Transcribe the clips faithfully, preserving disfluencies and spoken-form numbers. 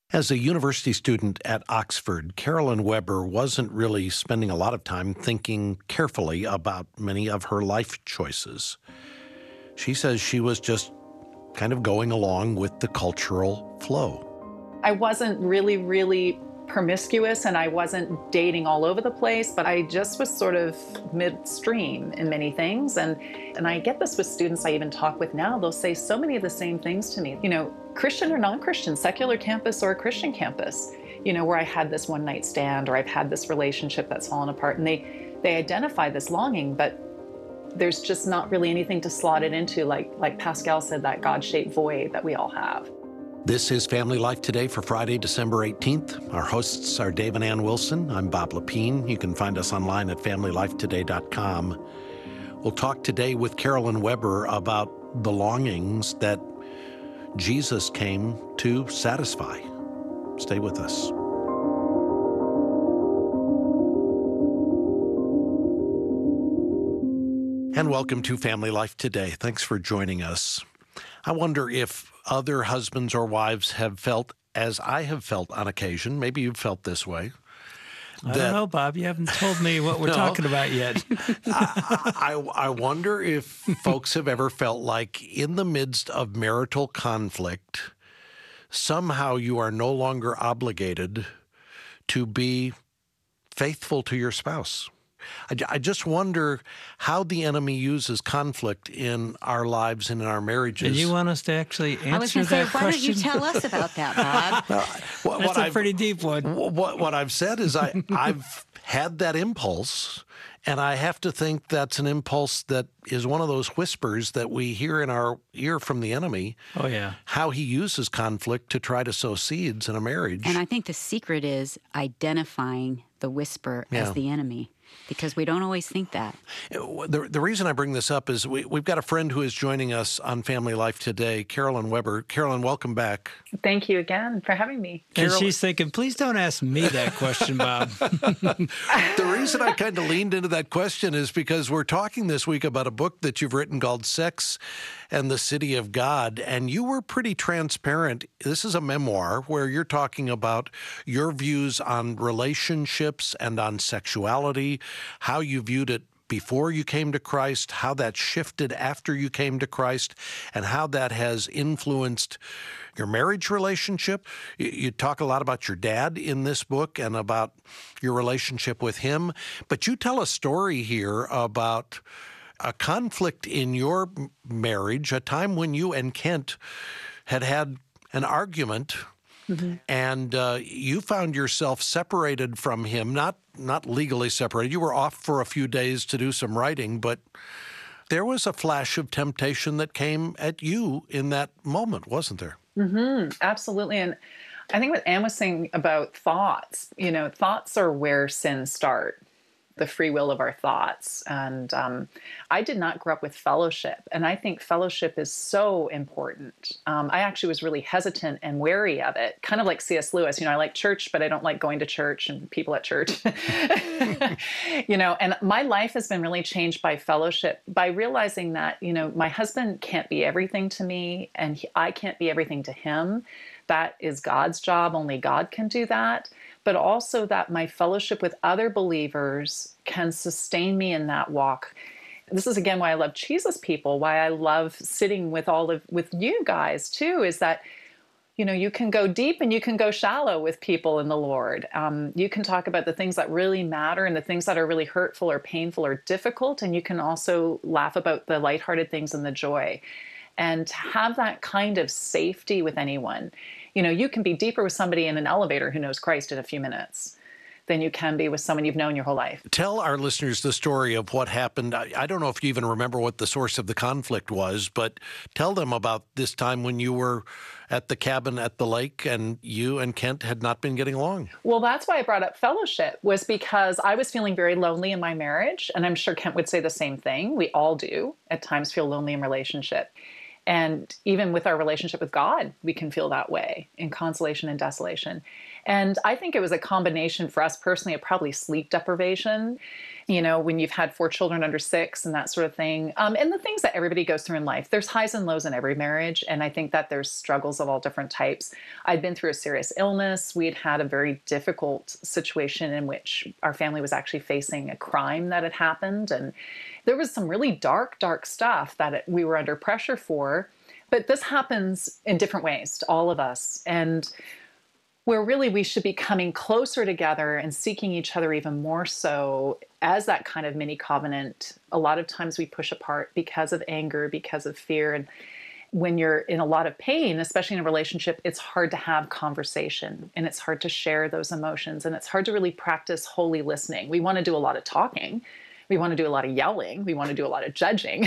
As a university student at Oxford, Carolyn Weber wasn't really spending a lot of time thinking carefully about many of her life choices. She says she was just kind of going along with the cultural flow. I wasn't really, really promiscuous, and I wasn't dating all over the place, but I just was sort of midstream in many things. And, and I get this with students I even talk with now. They'll say so many of the same things to me. You know, Christian or non-Christian, secular campus or a Christian campus, you know, where I had this one night stand or I've had this relationship that's fallen apart. And they, they identify this longing, but there's just not really anything to slot it into, like, like Pascal said, that God-shaped void that we all have. This is Family Life Today for Friday, December eighteenth. Our hosts are Dave and Ann Wilson. I'm Bob Lepine. You can find us online at family life today dot com. We'll talk today with Carolyn Weber about the longings that Jesus came to satisfy. Stay with us. And welcome to Family Life Today. Thanks for joining us. I wonder if other husbands or wives have felt as I have felt on occasion. Maybe you've felt this way. I don't know, Bob. You haven't told me what we're No. talking about yet. I, I, I wonder if folks have ever felt like in the midst of marital conflict, somehow you are no longer obligated to be faithful to your spouse. I, I just wonder how the enemy uses conflict in our lives and in our marriages. And you want us to actually answer I was going to say, that why question? don't you tell us about that, Bob? Well, what, That's what a I've- pretty deep one. What, what I've said is I, I've had that impulse, and I have to think that's an impulse that is one of those whispers that we hear in our ear from the enemy. Oh, yeah. How he uses conflict to try to sow seeds in a marriage. And I think the secret is identifying the whisper Yeah. as the enemy, because we don't always think that. The, the reason I bring this up is we, we've got a friend who is joining us on Family Life Today, Carolyn Weber. Carolyn, welcome back. Thank you again for having me. And Carol- she's thinking, please don't ask me that question, Bob. The reason I kind of leaned into that question is because we're talking this week about a book that you've written called Sex and the City of God, and you were pretty transparent. This is a memoir where you're talking about your views on relationships and on sexuality, how you viewed it before you came to Christ, how that shifted after you came to Christ, and how that has influenced your marriage relationship. You, you talk a lot about your dad in this book and about your relationship with him, but you tell a story here about a conflict in your m- marriage, a time when you and Kent had had an argument. Mm-hmm. And uh, you found yourself separated from him, not not legally separated. You were off for a few days to do some writing, but there was a flash of temptation that came at you in that moment, wasn't there? Mm-hmm. Absolutely. And I think what Anne was saying about thoughts, you know, thoughts are where sins start, the free will of our thoughts. And um, I did not grow up with fellowship. And I think fellowship is so important. Um, I actually was really hesitant and wary of it, kind of like C S Lewis. You know, I like church, but I don't like going to church and people at church. You know, and my life has been really changed by fellowship, by realizing that, you know, my husband can't be everything to me and he, I can't be everything to him. That is God's job. Only God can do that. But also that my fellowship with other believers can sustain me in that walk. This is, again, why I love Jesus People, why I love sitting with all of, with you guys too, is that, you know, you can go deep and you can go shallow with people in the Lord. Um, you can talk about the things that really matter and the things that are really hurtful or painful or difficult. And you can also laugh about the lighthearted things and the joy. And to have that kind of safety with anyone. You know, you can be deeper with somebody in an elevator who knows Christ in a few minutes than you can be with someone you've known your whole life. Tell our listeners the story of what happened. I, I don't know if you even remember what the source of the conflict was, but tell them about this time when you were at the cabin at the lake and you and Kent had not been getting along. Well, that's why I brought up fellowship, was because I was feeling very lonely in my marriage. And I'm sure Kent would say the same thing. We all do at times feel lonely in relationship. And even with our relationship with God, we can feel that way in consolation and desolation. And I think it was a combination for us personally of probably sleep deprivation. you know, when you've had four children under six and that sort of thing. Um, and the things that everybody goes through in life, there's highs and lows in every marriage. And I think that there's struggles of all different types. I'd been through a serious illness. We'd had a very difficult situation in which our family was actually facing a crime that had happened. And there was some really dark, dark stuff that it, we were under pressure for. But this happens in different ways to all of us. And where really we should be coming closer together and seeking each other even more so as that kind of mini covenant. A lot of times we push apart because of anger, because of fear. And when you're in a lot of pain, especially in a relationship, it's hard to have conversation and it's hard to share those emotions. And it's hard to really practice holy listening. We want to do a lot of talking. We want to do a lot of yelling. We want to do a lot of judging.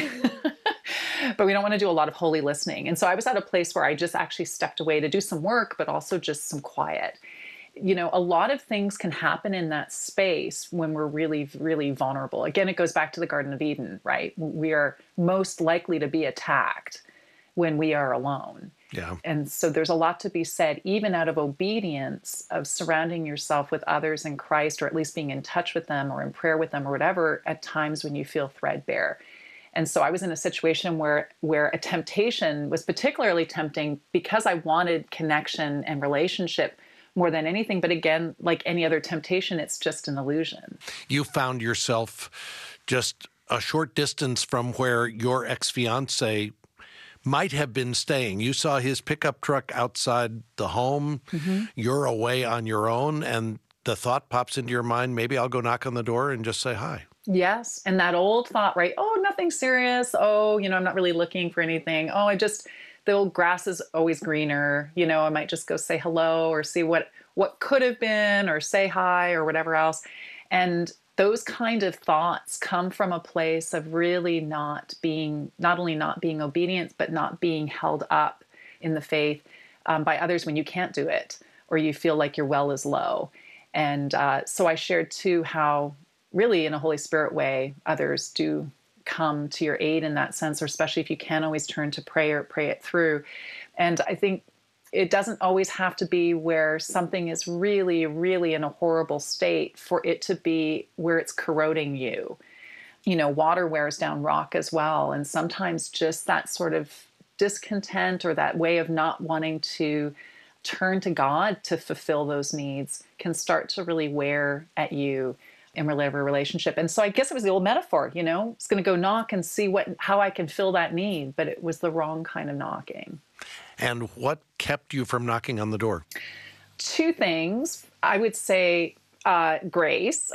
But we don't want to do a lot of holy listening. And so I was at a place where I just actually stepped away to do some work, but also just some quiet. You know, a lot of things can happen in that space when we're really, really vulnerable. Again, it goes back to the Garden of Eden, right? We are most likely to be attacked when we are alone. Yeah. And so there's a lot to be said, even out of obedience, of surrounding yourself with others in Christ, or at least being in touch with them or in prayer with them or whatever, at times when you feel threadbare. And so I was in a situation where where a temptation was particularly tempting because I wanted connection and relationship more than anything. But again, like any other temptation, it's just an illusion. You found yourself just a short distance from where your ex-fiance might have been staying. You saw his pickup truck outside the home. Mm-hmm. You're away on your own, and the thought pops into your mind, maybe I'll go knock on the door and just say hi. Yes. And that old thought, right? Oh, nothing serious. Oh, you know, I'm not really looking for anything. Oh, I just, the old grass is always greener. You know, I might just go say hello or see what, what could have been or say hi or whatever else. And those kind of thoughts come from a place of really not being, not only not being obedient, but not being held up in the faith um, by others when you can't do it or you feel like your well is low. And uh, so I shared too how really in a Holy Spirit way, others do come to your aid in that sense, or especially if you can't always turn to prayer, pray it through. And I think it doesn't always have to be where something is really, really in a horrible state for it to be where it's corroding you. You know, water wears down rock as well. And sometimes just that sort of discontent or that way of not wanting to turn to God to fulfill those needs can start to really wear at you in whatever relationship. And so I guess it was the old metaphor, you know, it's going to go knock and see what, how I can fill that need, but it was the wrong kind of knocking. And what kept you from knocking on the door? Two things. I would say uh, grace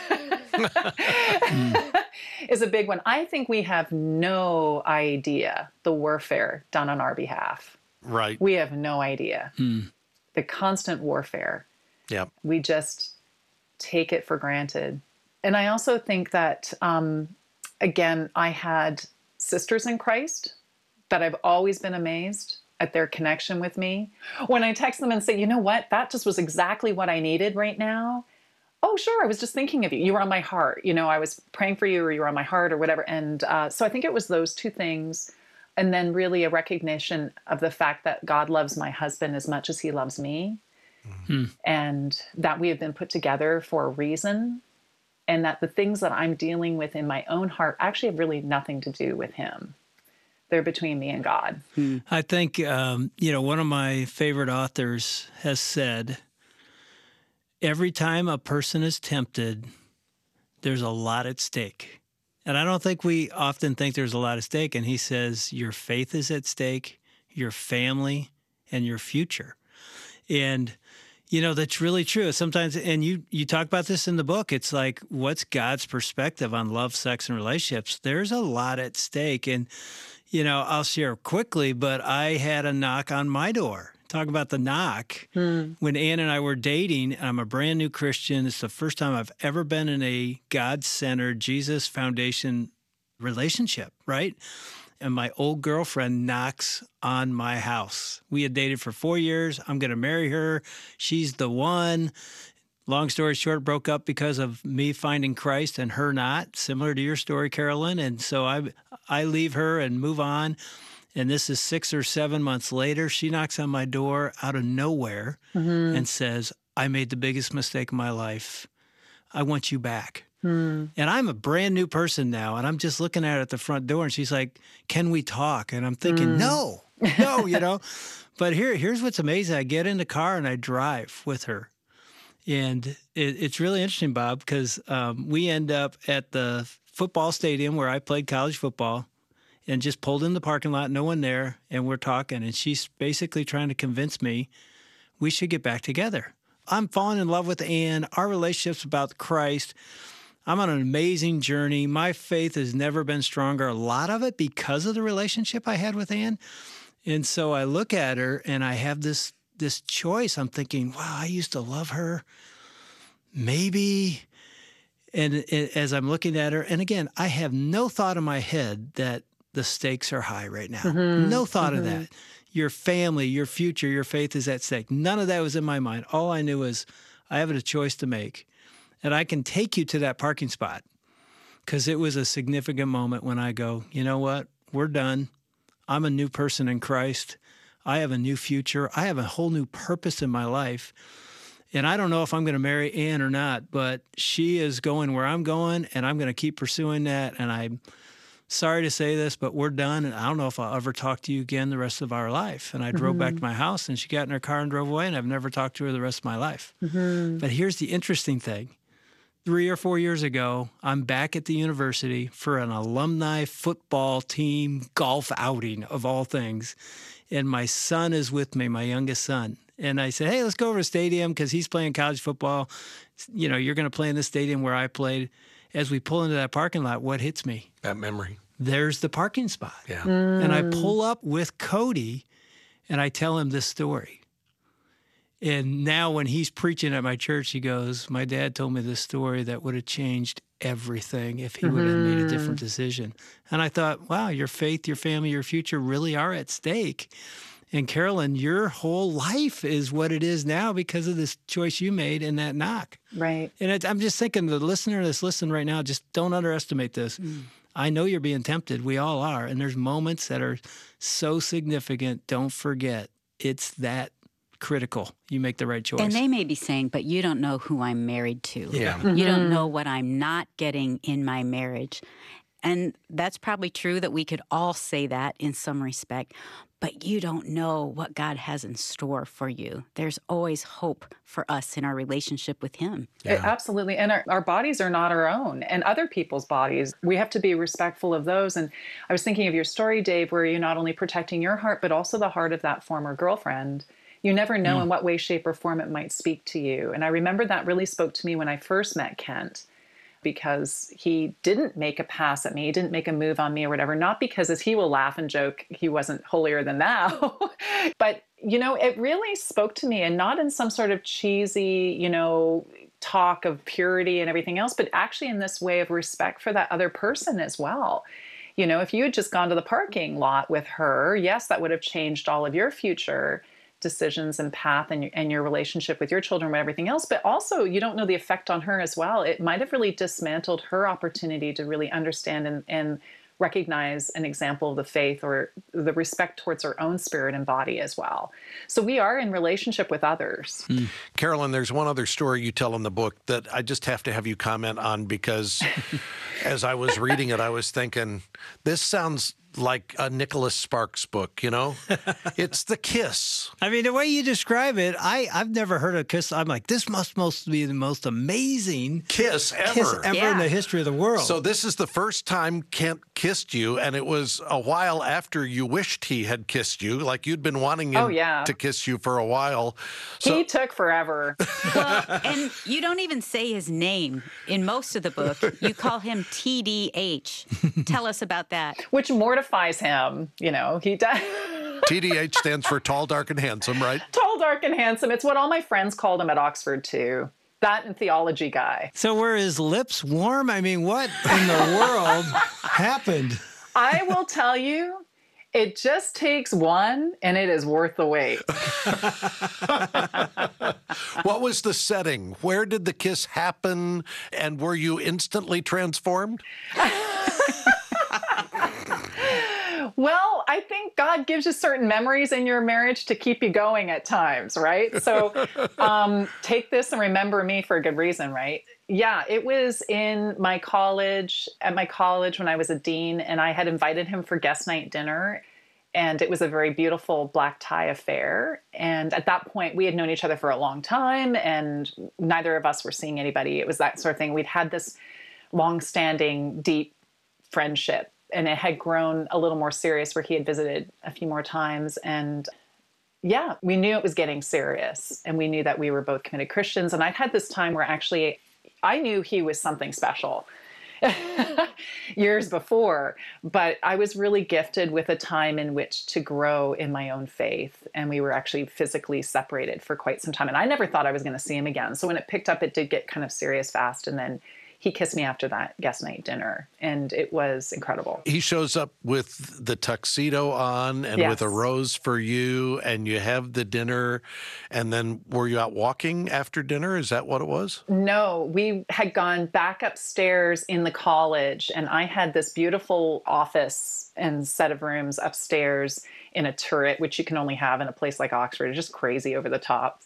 is a big one. I think we have no idea the warfare done on our behalf. Right. We have no idea. Hmm. The constant warfare. Yeah. We just take it for granted. And I also think that, um, again, I had sisters in Christ that I've always been amazed at their connection with me. When I text them and say, you know what, that just was exactly what I needed right now. Oh, sure, I was just thinking of you. You were on my heart. You know, I was praying for you or you were on my heart or whatever. And uh, so I think it was those two things. And then really a recognition of the fact that God loves my husband as much as he loves me. Mm-hmm. And that we have been put together for a reason, and that the things that I'm dealing with in my own heart actually have really nothing to do with him. They're between me and God. Hmm. I think, um, you know, one of my favorite authors has said, every time a person is tempted, there's a lot at stake. And I don't think we often think there's a lot at stake. And he says, your faith is at stake, your family, and your future. And, you know, that's really true. Sometimes, and you, you talk about this in the book, it's like, what's God's perspective on love, sex, and relationships? There's a lot at stake. And, you know, I'll share quickly, but I had a knock on my door. Talk about the knock. Hmm. When Ann and I were dating, I'm a brand new Christian. It's the first time I've ever been in a God-centered, Jesus Foundation relationship, right? And my old girlfriend knocks on my house. We had dated for four years. I'm going to marry her. She's the one. Long story short, broke up because of me finding Christ and her not, similar to your story, Carolyn. And so I I leave her and move on. And this is six or seven months later. She knocks on my door out of nowhere mm-hmm. and says, I made the biggest mistake of my life. I want you back. And I'm a brand new person now, and I'm just looking at her at the front door, and she's like, "Can we talk?" And I'm thinking, mm. no, no, you know. But here, here's what's amazing. I get in the car and I drive with her. And it, it's really interesting, Bob, because um, we end up at the football stadium where I played college football and just pulled in the parking lot, no one there, and we're talking. And she's basically trying to convince me we should get back together. I'm falling in love with Ann. Our relationship's about Christ. I'm on an amazing journey. My faith has never been stronger, a lot of it because of the relationship I had with Ann. And so I look at her and I have this this choice. I'm thinking, wow, I used to love her. Maybe. And it, as I'm looking at her, and again, I have no thought in my head that the stakes are high right now. Mm-hmm. No thought mm-hmm. of that. Your family, your future, your faith is at stake. None of that was in my mind. All I knew was I have a choice to make. And I can take you to that parking spot because it was a significant moment when I go, you know what? We're done. I'm a new person in Christ. I have a new future. I have a whole new purpose in my life. And I don't know if I'm going to marry Ann or not, but she is going where I'm going, and I'm going to keep pursuing that. And I'm sorry to say this, but we're done. And I don't know if I'll ever talk to you again the rest of our life. And I drove mm-hmm. back to my house, and she got in her car and drove away, and I've never talked to her the rest of my life. Mm-hmm. But here's the interesting thing. Three or four years ago, I'm back at the university for an alumni football team golf outing, of all things. And my son is with me, my youngest son. And I said, hey, let's go over to the stadium because he's playing college football. You know, you're going to play in the stadium where I played. As we pull into that parking lot, what hits me? That memory. There's the parking spot. Yeah. Mm. And I pull up with Cody, and I tell him this story. And now when he's preaching at my church, he goes, my dad told me this story that would have changed everything if he mm-hmm. would have made a different decision. And I thought, wow, your faith, your family, your future really are at stake. And Carolyn, your whole life is what it is now because of this choice you made in that knock. Right. And it, I'm just thinking the listener that's listening right now, just don't underestimate this. Mm. I know you're being tempted. We all are. And there's moments that are so significant. Don't forget, it's that critical. You make the right choice. And they may be saying, but you don't know who I'm married to. Yeah. Mm-hmm. You don't know what I'm not getting in my marriage. And that's probably true that we could all say that in some respect, but you don't know what God has in store for you. There's always hope for us in our relationship with Him. Yeah. It, absolutely. And our, our bodies are not our own and other people's bodies. We have to be respectful of those. And I was thinking of your story, Dave, where you're not only protecting your heart, but also the heart of that former girlfriend. You never know mm. in what way, shape, or form it might speak to you. And I remember that really spoke to me when I first met Kent, because he didn't make a pass at me. He didn't make a move on me or whatever. Not because, as he will laugh and joke, he wasn't holier than thou. But, you know, it really spoke to me, and not in some sort of cheesy, you know, talk of purity and everything else, but actually in this way of respect for that other person as well. You know, if you had just gone to the parking lot with her, yes, that would have changed all of your future decisions and path and your, and your relationship with your children and everything else. But also, you don't know the effect on her as well. It might have really dismantled her opportunity to really understand and, and recognize an example of the faith or the respect towards her own spirit and body as well. So we are in relationship with others. Mm. Carolyn, there's one other story you tell in the book that I just have to have you comment on, because as I was reading it, I was thinking, this sounds like a Nicholas Sparks book, you know? It's The Kiss. I mean, the way you describe it, I, I've never heard a kiss. I'm like, this must most be the most amazing kiss ever, kiss ever yeah. in the history of the world. So this is the first time Kent kissed you, and it was a while after you wished he had kissed you, like you'd been wanting him oh, yeah. to kiss you for a while. So, he took forever. Well, and you don't even say his name in most of the book. You call him T D H. Tell us about that. Which mortifies him, you know, he does. T D H stands for tall, dark, and handsome, right? Tall, dark, and handsome. It's what all my friends called him at Oxford, too. That and theology guy. So were his lips warm? I mean, what in the world happened? I will tell you, it just takes one, and it is worth the wait. What was the setting? Where did the kiss happen? And were you instantly transformed? Well, I think God gives you certain memories in your marriage to keep you going at times, right? So um, take this and remember me for a good reason, right? Yeah, it was in my college, at my college when I was a dean, and I had invited him for guest night dinner. And it was a very beautiful black tie affair. And at that point, we had known each other for a long time, and neither of us were seeing anybody. It was that sort of thing. We'd had this long-standing, deep friendship, and it had grown a little more serious where he had visited a few more times. And yeah, we knew it was getting serious, and we knew that we were both committed Christians. And I'd had this time where actually I knew he was something special years before, but I was really gifted with a time in which to grow in my own faith. And we were actually physically separated for quite some time. And I never thought I was going to see him again. So when it picked up, it did get kind of serious fast. And then he kissed me after that guest night dinner, and it was incredible. He shows up with the tuxedo on and Yes. with a rose for you, and you have the dinner. And then were you out walking after dinner? Is that what it was? No, we had gone back upstairs in the college, and I had this beautiful office and set of rooms upstairs in a turret, which you can only have in a place like Oxford. It's just crazy over the top.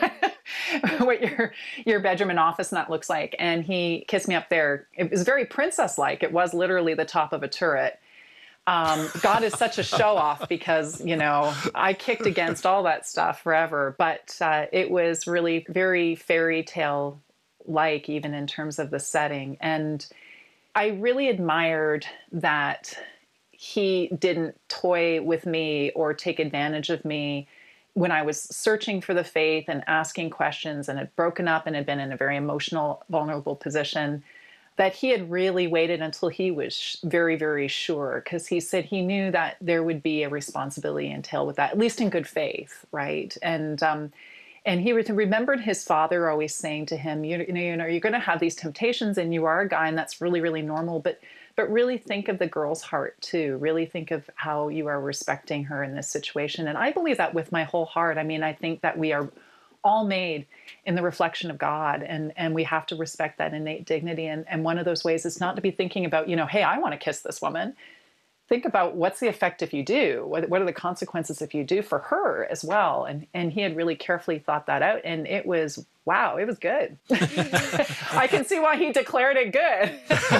What your your bedroom and office and that looks like. And he kissed me up there. It was very princess-like. It was literally the top of a turret. Um, God is such a show-off because, you know, I kicked against all that stuff forever. But uh, it was really very fairy tale-like, even in terms of the setting. And I really admired that he didn't toy with me or take advantage of me when I was searching for the faith and asking questions and had broken up and had been in a very emotional, vulnerable position, that he had really waited until he was very, very sure, because he said he knew that there would be a responsibility entailed with that, at least in good faith, right? And um, and he remembered his father always saying to him, you, you know, you know, you're going to have these temptations, and you are a guy, and that's really, really normal, but But really think of the girl's heart too. Really think of how you are respecting her in this situation. And I believe that with my whole heart. I mean, I think that we are all made in the reflection of God, and, and we have to respect that innate dignity. And, and one of those ways is not to be thinking about, you know, hey, I want to kiss this woman. Think about what's the effect if you do? What, what are the consequences if you do for her as well? And, and he had really carefully thought that out. And it was, wow, it was good. I can see why he declared it good.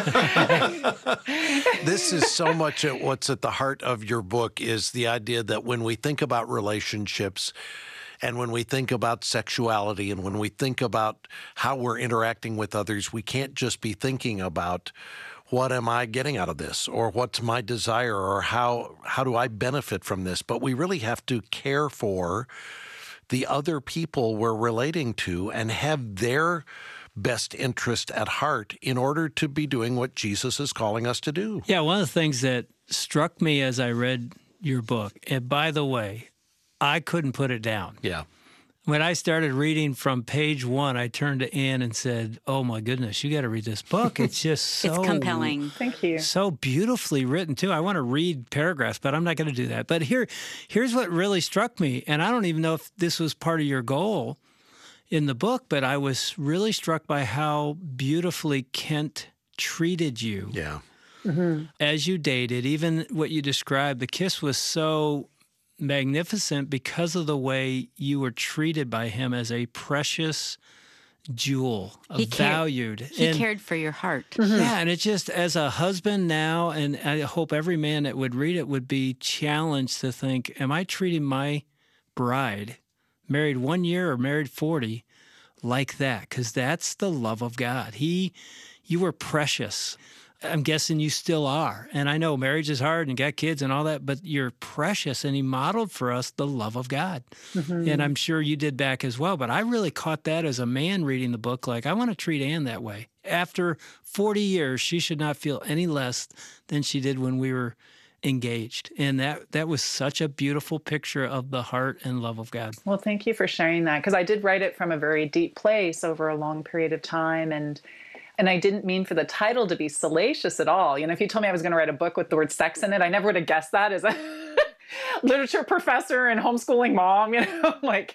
This is so much at what's at the heart of your book is the idea that when we think about relationships and when we think about sexuality and when we think about how we're interacting with others, we can't just be thinking about what am I getting out of this, or what's my desire, or how how do I benefit from this? But we really have to care for the other people we're relating to and have their best interest at heart in order to be doing what Jesus is calling us to do. Yeah, one of the things that struck me as I read your book, and by the way, I couldn't put it down. Yeah. When I started reading from page one, I turned to Ann and said, oh, my goodness, you got to read this book. It's just so It's compelling. Thank you. So beautifully written, too. I want to read paragraphs, but I'm not going to do that. But here, here's what really struck me, and I don't even know if this was part of your goal in the book, but I was really struck by how beautifully Kent treated you. Yeah. Mm-hmm. As you dated, even what you described, the kiss was so magnificent because of the way you were treated by him as a precious jewel, He cared- valued. He and, cared for your heart. Yeah, and it's just as a husband now, and I hope every man that would read it would be challenged to think, am I treating my bride, married one year or married forty, like that? Because that's the love of God. He, you were precious. I'm guessing you still are. And I know marriage is hard and got kids and all that, but you're precious. And he modeled for us the love of God. Mm-hmm. And I'm sure you did back as well. But I really caught that as a man reading the book. Like, I want to treat Ann that way. After forty years, she should not feel any less than she did when we were engaged. And that, that was such a beautiful picture of the heart and love of God. Well, thank you for sharing that, because I did write it from a very deep place over a long period of time. And And I didn't mean for the title to be salacious at all. You know, if you told me I was going to write a book with the word sex in it, I never would have guessed that as a literature professor and homeschooling mom, you know, like,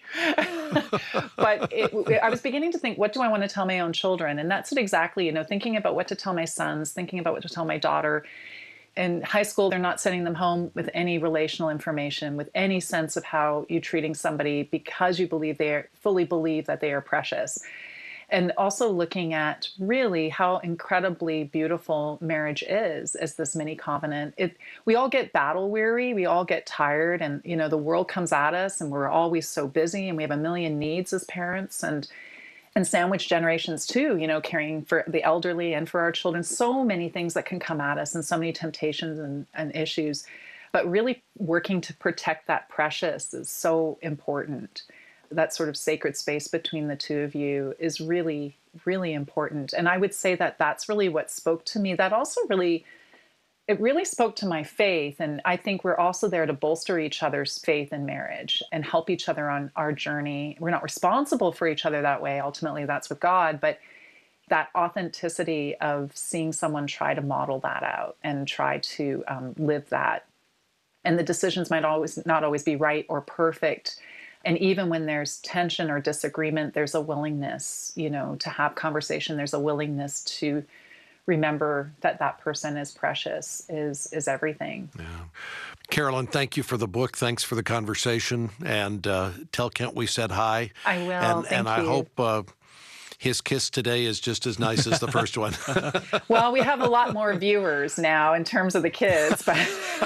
but it, I was beginning to think, what do I want to tell my own children? And that's it exactly, you know, thinking about what to tell my sons, thinking about what to tell my daughter. in high school, they're not sending them home with any relational information, with any sense of how you're treating somebody because you believe they are, fully believe that they are precious. And also looking at really how incredibly beautiful marriage is as this mini covenant. It, we all get battle weary, we all get tired, and you know the world comes at us, and we're always so busy, and we have a million needs as parents, and and sandwich generations too. You know, caring for the elderly and for our children. So many things that can come at us, and so many temptations and, and issues. But really working to protect that precious is so important. That sort of sacred space between the two of you is really, really important. And I would say that that's really what spoke to me. That also really, it really spoke to my faith. And I think we're also there to bolster each other's faith in marriage and help each other on our journey. We're not responsible for each other that way. Ultimately, that's with God. But that authenticity of seeing someone try to model that out and try to um, live that. And the decisions might always not always be right or perfect. And even when there's tension or disagreement, there's a willingness, you know, to have conversation. There's a willingness to remember that that person is precious, is is everything. Yeah. Carolyn, thank you for the book. Thanks for the conversation. And uh, tell Kent we said hi. I will. And, Thank and you. I hope uh, his kiss today is just as nice as the first one. Well, we have a lot more viewers now in terms of the kids, but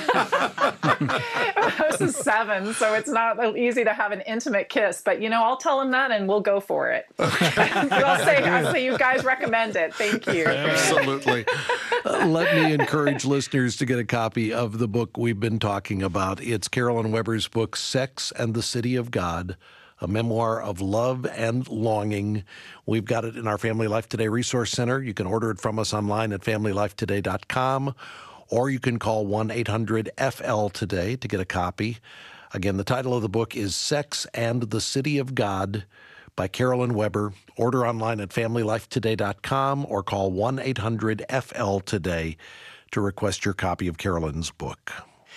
this is seven, so it's not easy to have an intimate kiss. But, you know, I'll tell him that and we'll go for it. I'll say, I'll say you guys recommend it. Thank you. Absolutely. Uh, let me encourage listeners to get a copy of the book we've been talking about. It's Carolyn Weber's book, Sex and the City of God, a memoir of love and longing. We've got it in our Family Life Today Resource Center. You can order it from us online at family life today dot com, or you can call one eight hundred F L today to get a copy. Again, the title of the book is Sex and the City of God by Carolyn Weber. Order online at family life today dot com or call one eight hundred F L today to request your copy of Carolyn's book.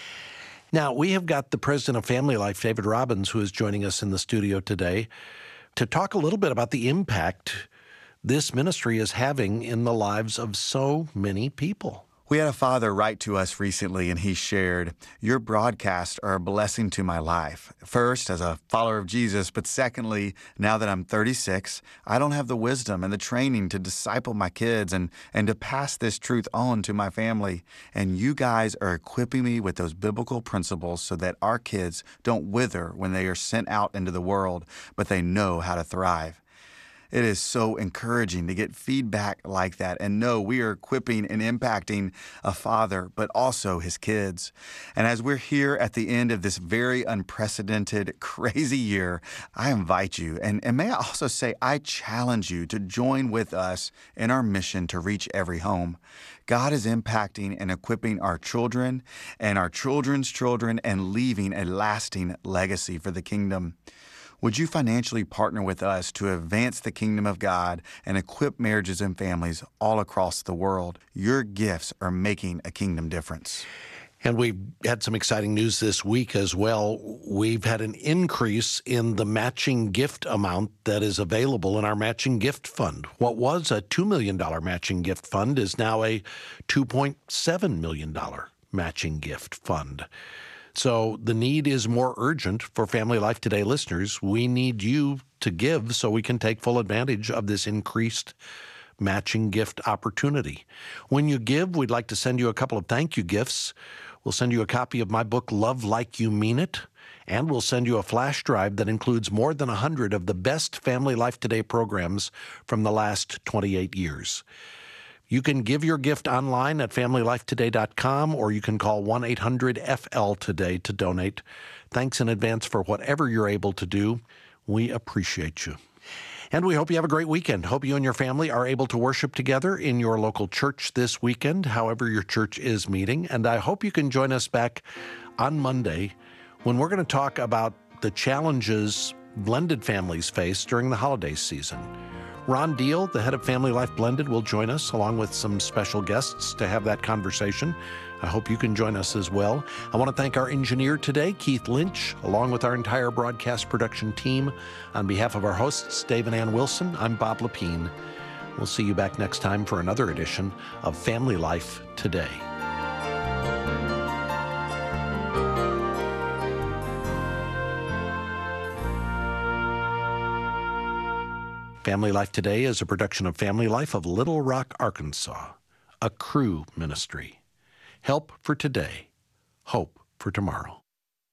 Now, we have got the president of Family Life, David Robbins, who is joining us in the studio today to talk a little bit about the impact this ministry is having in the lives of so many people. We had a father write to us recently, and he shared, "Your broadcasts are a blessing to my life. First, as a follower of Jesus, but secondly, now that I'm thirty-six, I don't have the wisdom and the training to disciple my kids and, and to pass this truth on to my family. And you guys are equipping me with those biblical principles so that our kids don't wither when they are sent out into the world, but they know how to thrive." It is so encouraging to get feedback like that and know we are equipping and impacting a father, but also his kids. And as we're here at the end of this very unprecedented, crazy year, I invite you, and, and may I also say, I challenge you to join with us in our mission to reach every home. God is impacting and equipping our children and our children's children and leaving a lasting legacy for the kingdom. Would you financially partner with us to advance the kingdom of God and equip marriages and families all across the world? Your gifts are making a kingdom difference. And we had some exciting news this week as well. We've had an increase in the matching gift amount that is available in our matching gift fund. What was a two million dollars matching gift fund is now a two point seven million dollars matching gift fund. So the need is more urgent for Family Life Today listeners. We need you to give so we can take full advantage of this increased matching gift opportunity. When you give, we'd like to send you a couple of thank you gifts. We'll send you a copy of my book, Love Like You Mean It, and we'll send you a flash drive that includes more than one hundred of the best Family Life Today programs from the last twenty-eight years. You can give your gift online at family life today dot com, or you can call one eight hundred F L today to donate. Thanks in advance for whatever you're able to do. We appreciate you. And we hope you have a great weekend. Hope you and your family are able to worship together in your local church this weekend, however your church is meeting. And I hope you can join us back on Monday when we're going to talk about the challenges blended families face during the holiday season. Ron Deal, the head of Family Life Blended, will join us along with some special guests to have that conversation. I hope you can join us as well. I want to thank our engineer today, Keith Lynch, along with our entire broadcast production team. On behalf of our hosts, Dave and Ann Wilson, I'm Bob Lepine. We'll see you back next time for another edition of Family Life Today. Family Life Today is a production of Family Life of Little Rock, Arkansas, a Cru ministry. Help for today, hope for tomorrow.